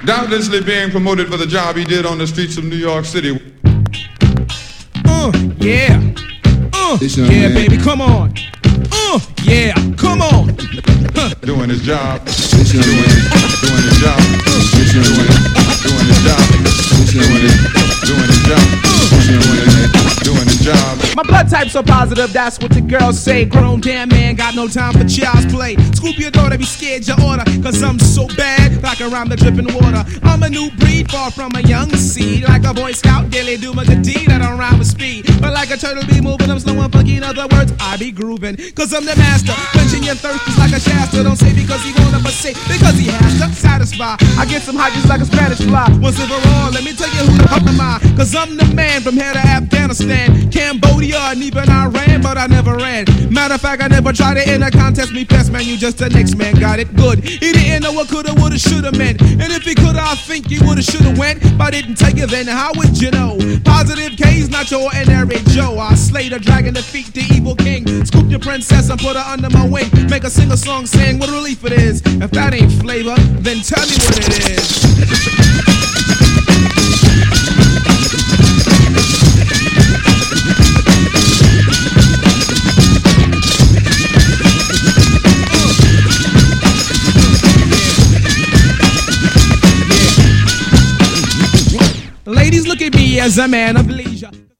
doubtlessly being promoted for the job he did on the streets of New York City. Yeah. Yeah, man. Baby, come on. Yeah, come on. Doing his job. Doing his job. Doing his job. Doing his job. My blood type's so positive, that's what the girls say. Grown damn man, got no time for child's play. Scoop your daughter, be scared your order, cause I'm so bad, like around the dripping water. I'm a new breed, far from a young seed. Like a Boy Scout, daily do my good deed. I don't rhyme with speed, but like a turtle be moving, I'm slow and funky. In other words, I be grooving, cause I'm the master. Quenching your thirst is like a Shasta. Don't say because he wanna, but say because he has to satisfy. I get some hot just like a Spanish fly. Once and for all, let me tell you who the fuck am I. Cause I'm the man from here to Afghanistan, Cambodia, and even Iran, but I never ran. Matter of fact, I never tried to enter contest. Me best man, you just the next man, got it good. He didn't know what coulda, woulda, shoulda meant. And if he coulda, I think he woulda, shoulda went. If I didn't take it, then how would you know? Positive K's not your ordinary Joe. I slay the dragon, defeat the evil king. Scoop your princess and put her under my wing. Make her sing a song saying what a relief it is. If that ain't flavor, then tell me what it is. Ladies, look at me as a man of leisure.